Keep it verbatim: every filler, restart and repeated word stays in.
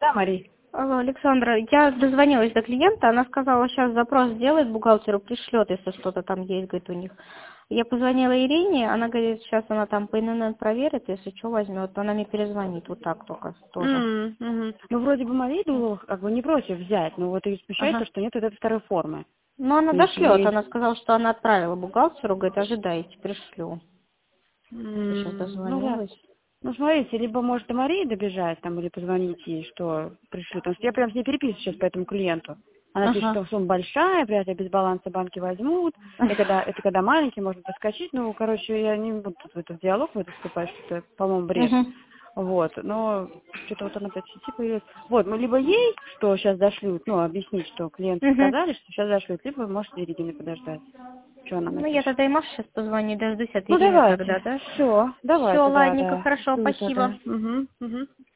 Да, Мария. Алло, Александра, я дозвонилась до клиента, она сказала, сейчас запрос сделает бухгалтеру, пришлет, если что-то там есть, говорит, у них. Я позвонила Ирине, она говорит, сейчас она там по ИНН проверит, если что возьмет, она мне перезвонит, вот так только тоже. Mm -hmm. Ну, вроде бы Мария была как бы не против взять, но вот и смущается, Ага. что нет вот этой второй формы. Ну, она Если дошлет, есть... она сказала, что она отправила бухгалтеру, говорит, ожидайте, пришлю. Я сейчас Mm, ну, да. дозвонилась. Ну, смотрите, либо может до Марии добежать, там, или позвонить ей, что пришлют. Потому что я прям с ней переписываюсь сейчас по этому клиенту. Она пишет, Ага. что сумма большая, вряд ли без баланса банки возьмут. И когда, это когда маленький, может доскочить. Ну, короче, я не буду тут в этот диалог в это вступать, что это, по-моему, бред. Угу. Вот, но что-то вот она опять типа есть. Вот, ну, либо ей, что сейчас дошлют, ну, объяснить, что клиенты Угу. сказали, что сейчас дошлют, либо можете Ирины подождать. Что она Ну, я напишет. тогда и Маш сейчас позвоню, дождусь от Ну, Ирины давайте. тогда, да? Все, Все, давайте, да, ладненько, да. хорошо, Жду спасибо. тогда. Угу, угу.